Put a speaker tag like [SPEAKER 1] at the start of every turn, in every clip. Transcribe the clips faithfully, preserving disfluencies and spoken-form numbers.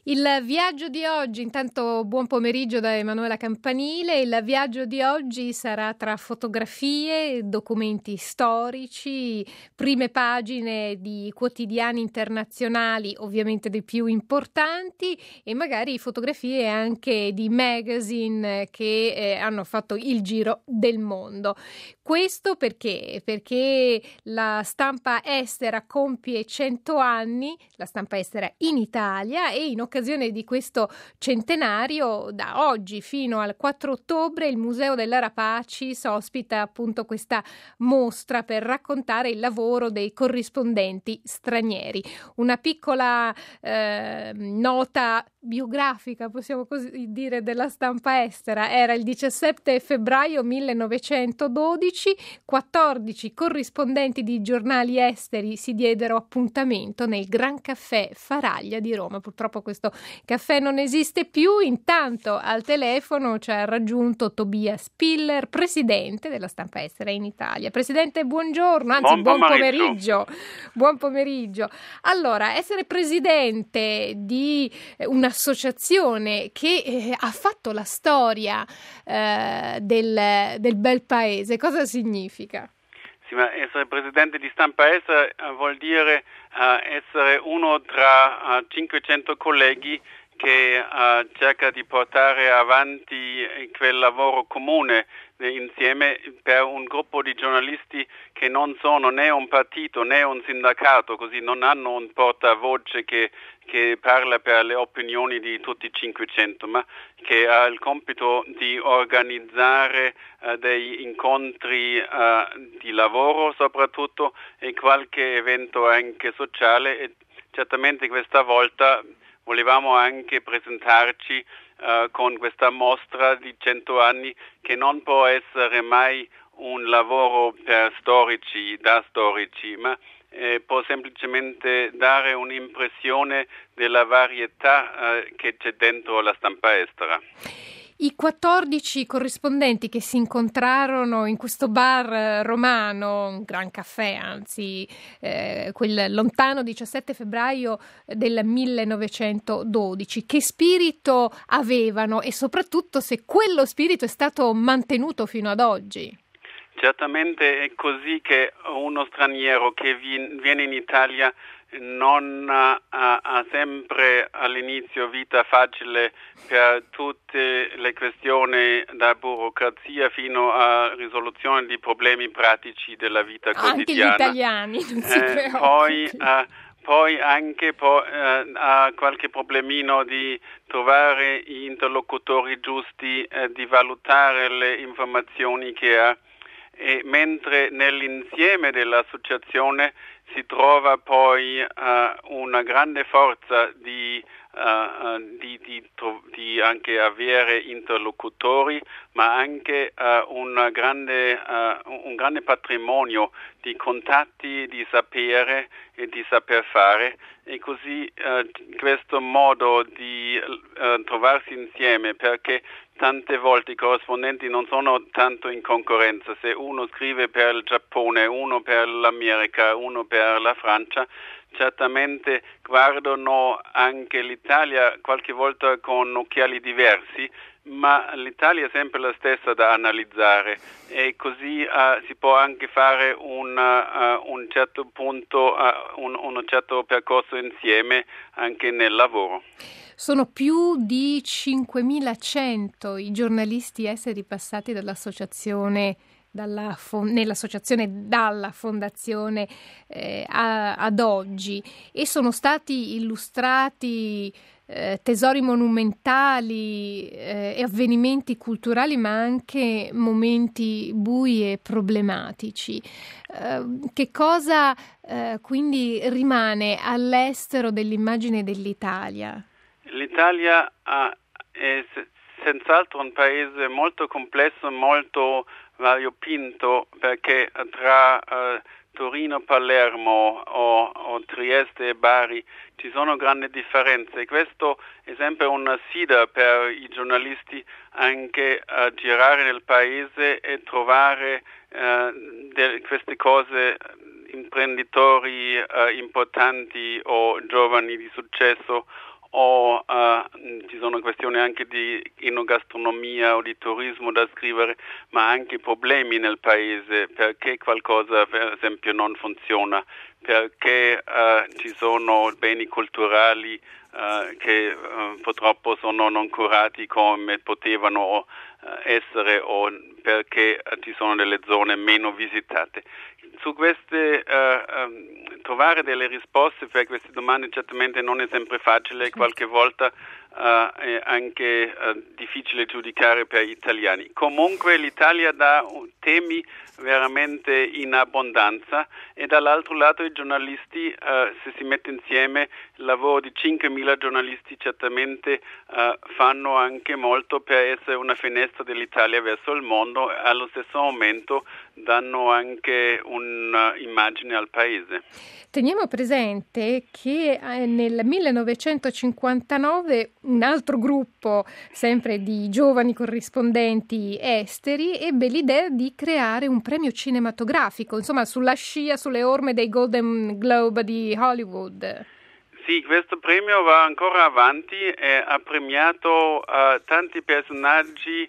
[SPEAKER 1] Il viaggio di oggi, intanto buon pomeriggio da Emanuela Campanile, il viaggio di oggi sarà tra fotografie, documenti storici, prime pagine di quotidiani internazionali, ovviamente dei più importanti, e magari fotografie anche di magazine che eh, hanno fatto il giro del mondo. Questo perché? Perché la stampa estera compie cento anni, la stampa estera in Italia, e in occasione di questo centenario, da oggi fino al quattro ottobre, il Museo dell'Arapacis ospita appunto questa mostra per raccontare il lavoro dei corrispondenti stranieri. Una piccola eh, nota biografica, possiamo così dire, della stampa estera. Era il diciassette febbraio millenovecentododici, quattordici corrispondenti di giornali esteri si diedero appuntamento nel Gran Caffè Faraglia di Roma. Purtroppo questo caffè non esiste più. Intanto al telefono ci ha raggiunto Tobias Piller, presidente della stampa estera in Italia. Presidente, buongiorno, anzi buon, buon pomeriggio. Buon pomeriggio. Allora, essere presidente di un'associazione che eh, ha fatto la storia eh, del, del bel paese, cosa significa?
[SPEAKER 2] Sì, ma essere presidente di stampa estera uh, vuol dire uh, essere uno tra uh, cinquecento colleghi che uh, cerca di portare avanti quel lavoro comune insieme per un gruppo di giornalisti che non sono né un partito né un sindacato, così non hanno un portavoce che, che parla per le opinioni di tutti i cinquecento, ma che ha il compito di organizzare uh, degli incontri uh, di lavoro soprattutto e qualche evento anche sociale, e certamente questa volta volevamo anche presentarci uh, con questa mostra di cento anni che non può essere mai un lavoro per storici, da storici, ma eh, può semplicemente dare un'impressione della varietà uh, che c'è dentro la stampa estera.
[SPEAKER 1] I quattordici corrispondenti che si incontrarono in questo bar romano, un gran caffè, anzi, eh, quel lontano diciassette febbraio del millenovecentododici, che spirito avevano e soprattutto se quello spirito è stato mantenuto fino ad oggi?
[SPEAKER 2] Certamente è così che uno straniero che viene in Italia non ha, ha sempre all'inizio vita facile per tutte le questioni, da burocrazia fino a risoluzione di problemi pratici della vita quotidiana.
[SPEAKER 1] Anche gli italiani non si
[SPEAKER 2] eh, poi, uh, poi anche po- uh, ha qualche problemino di trovare gli interlocutori giusti, uh, di valutare le informazioni che ha. E mentre nell'insieme dell'associazione si trova poi uh, una grande forza di, uh, di, di, di anche avere interlocutori, ma anche uh, una grande, uh, un grande patrimonio di contatti, di sapere e di saper fare, e così uh, questo modo di uh, trovarsi insieme, perché tante volte i corrispondenti non sono tanto in concorrenza. Se uno scrive per il Giappone, uno per l'America, uno per la Francia, certamente guardano anche l'Italia qualche volta con occhiali diversi, ma l'Italia è sempre la stessa da analizzare, e così uh, si può anche fare un, uh, un certo punto, uh, un, un certo percorso insieme anche nel lavoro.
[SPEAKER 1] Sono più di cinquemilacento i giornalisti esteri passati dall'associazione, dalla fo- nell'associazione dalla fondazione eh, a- ad oggi, e sono stati illustrati eh, tesori monumentali eh, e avvenimenti culturali, ma anche momenti bui e problematici. Eh, che cosa eh, quindi rimane all'estero dell'immagine dell'Italia?
[SPEAKER 2] L'Italia uh, è senz'altro un paese molto complesso, molto variopinto, perché tra uh, Torino, Palermo o, o Trieste e Bari ci sono grandi differenze. Questo è sempre una sfida per i giornalisti, anche a girare nel paese e trovare uh, de- queste cose, imprenditori uh, importanti o giovani di successo, o uh, ci sono questioni anche di enogastronomia o di turismo da scrivere, ma anche problemi nel paese, perché qualcosa per esempio non funziona, perché uh, ci sono beni culturali uh, che uh, purtroppo sono non curati come potevano uh, essere, o perché uh, ci sono delle zone meno visitate. Su queste uh, um, trovare delle risposte per queste domande certamente non è sempre facile, qualche volta uh, è anche uh, difficile giudicare per gli italiani. Comunque l'Italia dà temi veramente in abbondanza, e dall'altro lato i giornalisti, uh, se si mette insieme il lavoro di cinquemila giornalisti, certamente uh, fanno anche molto per essere una finestra dell'Italia verso il mondo, e allo stesso momento danno anche un'immagine al paese.
[SPEAKER 1] Teniamo presente che nel millenovecentocinquantanove un altro gruppo, sempre di giovani corrispondenti esteri, ebbe l'idea di creare un premio cinematografico, insomma sulla scia, sulle orme dei Golden Globe di Hollywood.
[SPEAKER 2] Sì, questo premio va ancora avanti e ha premiato uh, tanti personaggi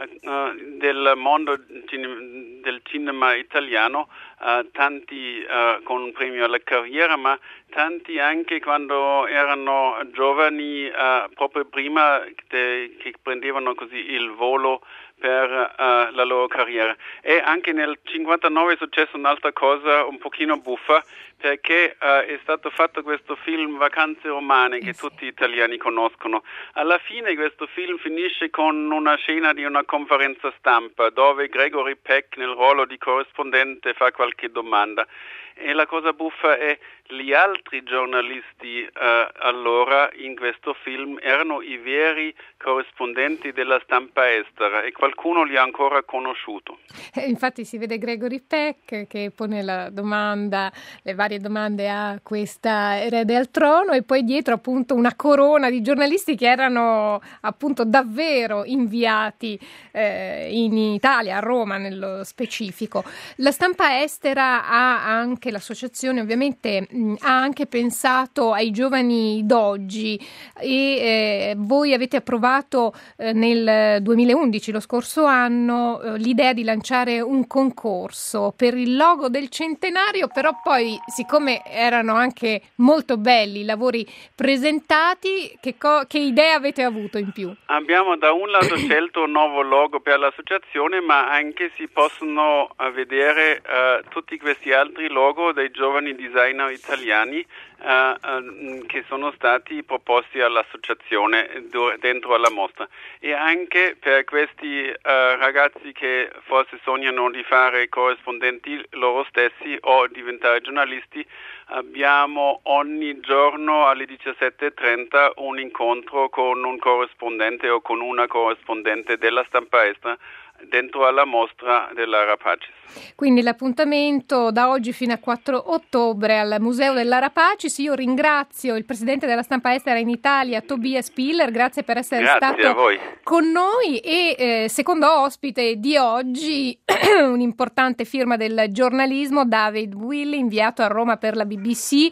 [SPEAKER 2] uh, del mondo cine- del cinema italiano, uh, tanti uh, con un premio alla carriera, ma tanti anche quando erano giovani, uh, proprio prima de- che prendevano così il volo per uh, la loro carriera. E anche nel cinquantanove è successa un'altra cosa un pochino buffa, perché uh, è stato fatto questo film Vacanze Romane che tutti gli italiani conoscono. Alla fine questo film finisce con una scena di una conferenza stampa dove Gregory Peck nel ruolo di corrispondente fa qualche domanda. E la cosa buffa è gli altri giornalisti uh, allora in questo film erano i veri corrispondenti della stampa estera, e qualcuno li ha ancora conosciuto.
[SPEAKER 1] Eh, infatti si vede Gregory Peck che pone la domanda, le varie domande a questa erede al trono, e poi dietro appunto una corona di giornalisti che erano appunto davvero inviati eh, in Italia, a Roma nello specifico. La stampa estera ha anche, l'associazione ovviamente mh, ha anche pensato ai giovani d'oggi, e eh, voi avete approvato eh, nel duemilaundici, lo scorso anno, eh, l'idea di lanciare un concorso per il logo del centenario, però poi siccome erano anche molto belli i lavori presentati, che, co- che idee avete avuto in più?
[SPEAKER 2] Abbiamo da un lato scelto un nuovo logo per l'associazione, ma anche si possono uh, vedere uh, tutti questi altri logo dei giovani designer italiani uh, uh, che sono stati proposti all'associazione do- dentro alla mostra. E anche per questi uh, ragazzi che forse sognano di fare corrispondenti loro stessi o diventare giornalisti, abbiamo ogni giorno alle diciassette e trenta un incontro con un corrispondente o con una corrispondente della stampa estera dentro alla mostra della Rapacis.
[SPEAKER 1] Quindi l'appuntamento da oggi fino a quattro ottobre al Museo della Rapacis. Io ringrazio il presidente della stampa estera in Italia, Tobias Piller, grazie per essere
[SPEAKER 2] grazie
[SPEAKER 1] stato con noi, e eh, secondo ospite di oggi un'importante firma del giornalismo, David Willey, inviato a Roma per la B B C,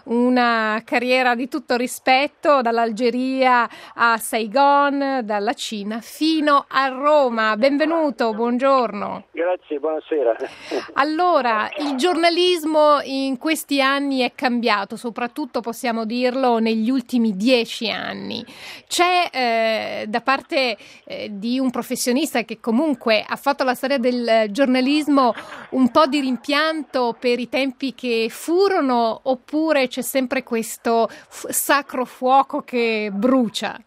[SPEAKER 1] una carriera di tutto rispetto dall'Algeria a Saigon, dalla Cina fino a Roma. Benvenuto, buongiorno.
[SPEAKER 3] Grazie, buonasera.
[SPEAKER 1] Allora, il giornalismo in questi anni è cambiato, soprattutto possiamo dirlo negli ultimi dieci anni. C'è eh, da parte eh, di un professionista che comunque ha fatto la storia del giornalismo un po' di rimpianto per i tempi che furono, oppure c'è sempre questo f- sacro fuoco che brucia?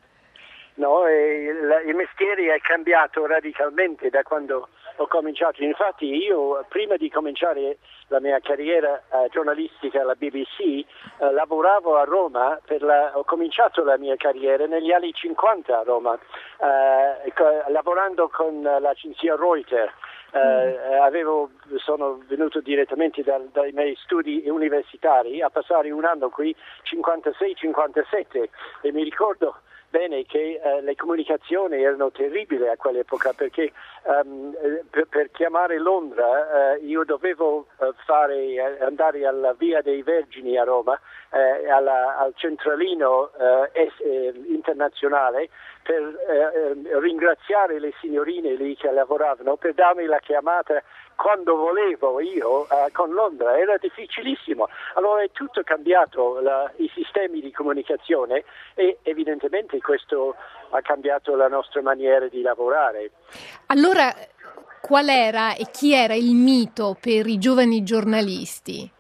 [SPEAKER 3] No, eh, il, il mestiere è cambiato radicalmente da quando ho cominciato. Infatti io, prima di cominciare la mia carriera eh, giornalistica alla B B C, eh, lavoravo a Roma, per la, ho cominciato la mia carriera negli anni cinquanta a Roma, eh, co- lavorando con l'agenzia Reuters. Uh, avevo, sono venuto direttamente da, dai miei studi universitari a passare un anno qui, cinquantasei cinquantasette, e mi ricordo bene che uh, le comunicazioni erano terribili a quell'epoca, perché um, per, per chiamare Londra uh, io dovevo uh, fare, uh, andare alla Via dei Vergini a Roma, uh, alla, al centralino uh, es, eh, internazionale, per uh, ringraziare le signorine lì che lavoravano, per darmi la chiamata quando volevo io uh, con Londra. Era difficilissimo. Allora è tutto cambiato, la, i sistemi di comunicazione, e evidentemente questo ha cambiato la nostra maniera di lavorare.
[SPEAKER 1] Allora, qual era e chi era il mito per i giovani giornalisti?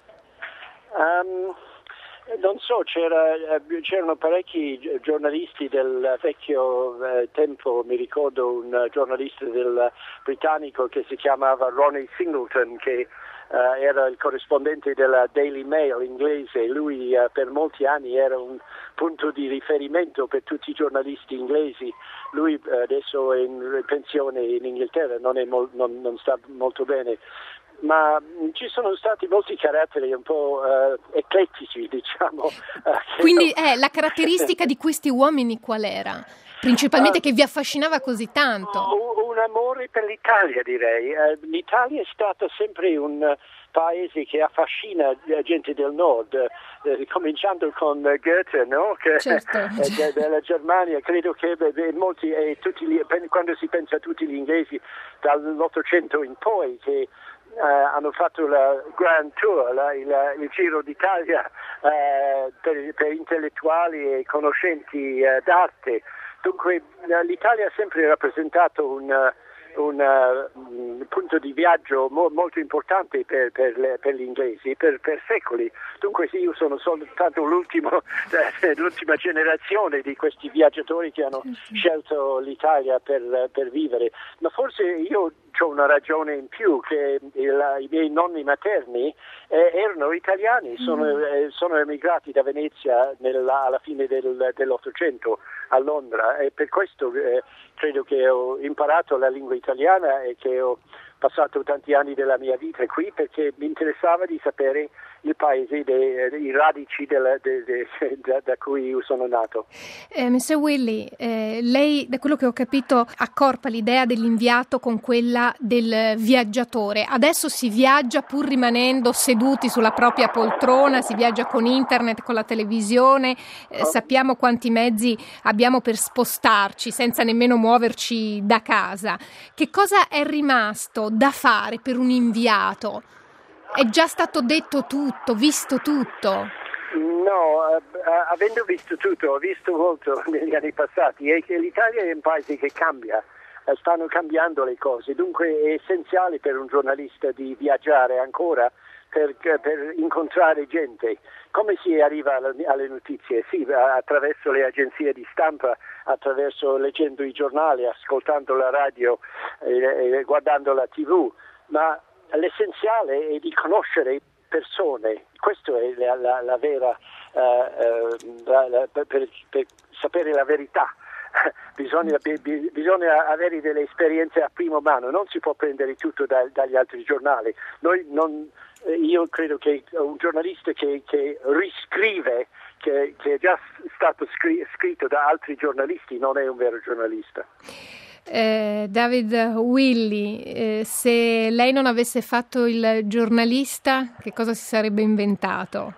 [SPEAKER 3] Um, non so, c'era, c'erano parecchi giornalisti del vecchio eh, tempo. Mi ricordo un giornalista del britannico che si chiamava Ronnie Singleton, che Uh, era il corrispondente della Daily Mail inglese. Lui uh, per molti anni era un punto di riferimento per tutti i giornalisti inglesi. Lui uh, adesso è in pensione in Inghilterra, non, è mol- non, non sta molto bene, ma mh, ci sono stati molti caratteri un po' uh, eclettici, diciamo. Uh,
[SPEAKER 1] Quindi eh, la caratteristica di questi uomini qual era? Principalmente uh, che vi affascinava così tanto?
[SPEAKER 3] Un amore per l'Italia, direi. Uh, L'Italia è stata sempre un uh, paese che affascina la gente del nord, uh, cominciando con uh, Goethe, no? Che,
[SPEAKER 1] certo.
[SPEAKER 3] uh, della Germania. Credo che beh, molti, eh, tutti gli, quando si pensa a tutti gli inglesi dall'Ottocento in poi, che Uh, hanno fatto la Grand Tour, la, il, il Giro d'Italia uh, per, per intellettuali e conoscenti uh, d'arte. Dunque uh, l'Italia ha sempre rappresentato un, uh, un uh, punto di viaggio mo- molto importante per, per, le, per gli inglesi per, per secoli. Dunque sì, io sono soltanto l'ultimo, eh, l'ultima generazione di questi viaggiatori che hanno scelto l'Italia per, per vivere, ma forse io ho una ragione in più, che il, i miei nonni materni eh, erano italiani, sono, eh, sono emigrati da Venezia nella, alla fine del, dell'Ottocento a Londra, e per questo eh, credo che ho imparato la lingua italiana e che ho passato tanti anni della mia vita qui, perché mi interessava di sapere il paese, dei, i radici della, de, de, da, da cui io sono nato.
[SPEAKER 1] Eh, Messer Willy, eh, lei, da quello che ho capito, accorpa l'idea dell'inviato con quella del viaggiatore. Adesso si viaggia pur rimanendo seduti sulla propria poltrona, si viaggia con internet, con la televisione, eh, sappiamo quanti mezzi abbiamo per spostarci senza nemmeno muoverci da casa. Che cosa è rimasto da fare per un inviato? È già stato detto tutto, visto tutto?
[SPEAKER 3] No, uh, avendo visto tutto, ho visto molto negli anni passati, e che l'Italia è un paese che cambia, uh, stanno cambiando le cose, dunque è essenziale per un giornalista di viaggiare ancora per, per incontrare gente. Come si arriva alle notizie? Sì, attraverso le agenzie di stampa, attraverso leggendo i giornali, ascoltando la radio, eh, guardando la tivù, ma l'essenziale è di conoscere persone. Questo è la, la, la vera uh, uh, la, la, per, per sapere la verità. Bisogna, bi, bisogna avere delle esperienze a prima mano, non si può prendere tutto da, dagli altri giornali. Noi non, io credo che un giornalista che, che riscrive che, che è già stato scri, scritto da altri giornalisti non è un vero giornalista.
[SPEAKER 1] Eh, David Willy, eh, se lei non avesse fatto il giornalista, che cosa si sarebbe inventato?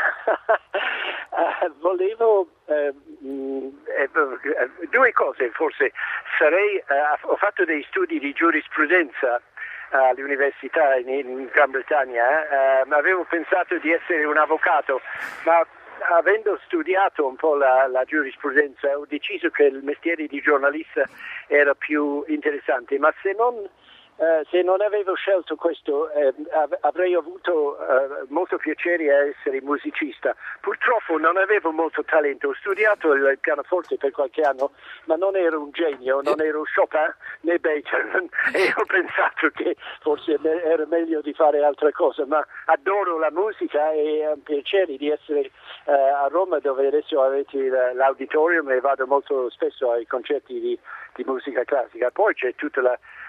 [SPEAKER 3] uh, volevo uh, uh, due cose, forse. Sarei, uh, ho fatto dei studi di giurisprudenza all'università in, in Gran Bretagna, uh, avevo pensato di essere un avvocato, ma avendo studiato un po' la, la giurisprudenza ho deciso che il mestiere di giornalista era più interessante, ma se non Uh, se non avevo scelto questo eh, av- avrei avuto uh, molto piacere a essere musicista. Purtroppo non avevo molto talento, ho studiato il pianoforte per qualche anno, ma non ero un genio, non ero Chopin né Beethoven e ho pensato che forse era meglio di fare altra cosa, ma adoro la musica e è un piacere di essere uh, a Roma, dove adesso avete l'auditorium, e vado molto spesso ai concerti di, di musica classica. Poi c'è tutta la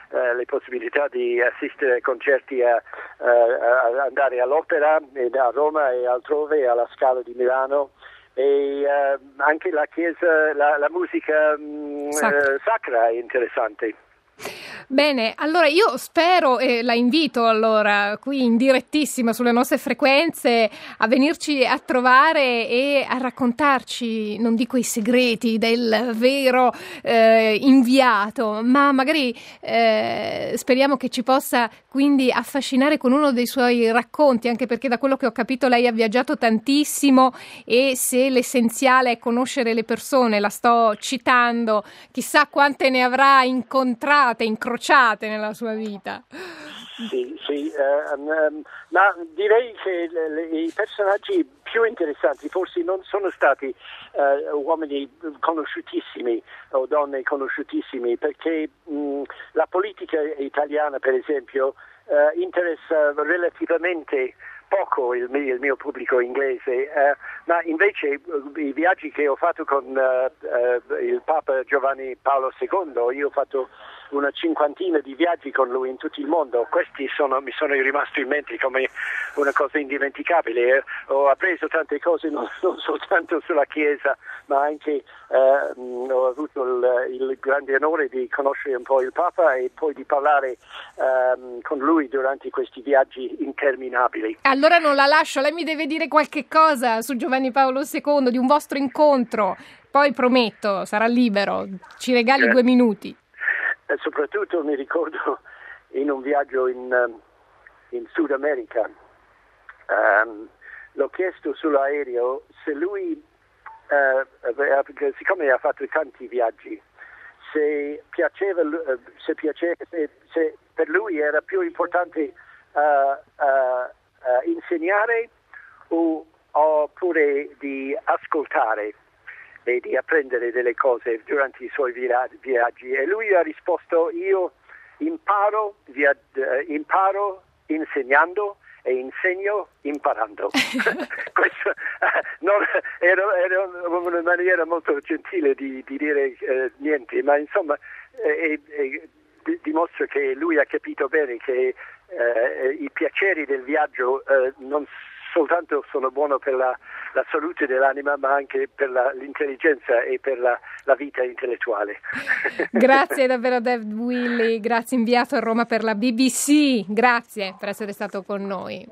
[SPEAKER 3] uh, le possibilità di assistere a concerti, a, uh, a andare all'opera a Roma e altrove, alla Scala di Milano, e uh, anche la chiesa, la, la musica um, sacra. Uh, sacra è interessante.
[SPEAKER 1] Bene, allora io spero e la invito allora qui in direttissima sulle nostre frequenze a venirci a trovare e a raccontarci, non dico i segreti del vero eh, inviato, ma magari eh, speriamo che ci possa quindi affascinare con uno dei suoi racconti, anche perché da quello che ho capito lei ha viaggiato tantissimo e se l'essenziale è conoscere le persone, la sto citando, chissà quante ne avrà incontrate, incrociate nella sua vita.
[SPEAKER 3] Sì, sì, uh, um, ma direi che le, le, i personaggi più interessanti forse non sono stati uh, uomini conosciutissimi o donne conosciutissimi, perché mh, la politica italiana, per esempio, uh, interessa relativamente poco il mio, il mio pubblico inglese, uh, ma invece uh, i viaggi che ho fatto con uh, uh, il Papa Giovanni Paolo secondo, io ho fatto una cinquantina di viaggi con lui in tutto il mondo. Questi sono, mi sono rimasti in mente come una cosa indimenticabile. Ho appreso tante cose non, non soltanto sulla Chiesa, ma anche eh, ho avuto il, il grande onore di conoscere un po' il Papa e poi di parlare eh, con lui durante questi viaggi interminabili.
[SPEAKER 1] Allora non la lascio, lei mi deve dire qualche cosa su Giovanni Paolo secondo, di un vostro incontro, poi prometto, sarà libero, ci regali eh. due minuti.
[SPEAKER 3] E soprattutto mi ricordo in un viaggio in, in Sud America, um, l'ho chiesto sull'aereo se lui, uh, siccome ha fatto tanti viaggi, se piaceva, se, piaceva, se, se per lui era più importante uh, uh, uh, insegnare o, oppure di ascoltare e di apprendere delle cose durante i suoi viaggi, e lui ha risposto: io imparo, via, uh, imparo insegnando e insegno imparando. Questo uh, non, era, era una maniera molto gentile di, di dire uh, niente, ma insomma eh, eh, dimostra che lui ha capito bene che uh, i piaceri del viaggio uh, non soltanto sono buoni per la, la salute dell'anima, ma anche per la, l'intelligenza e per la, la vita intellettuale.
[SPEAKER 1] Grazie davvero David Willey, grazie, inviato a Roma per la B B C, grazie per essere stato con noi.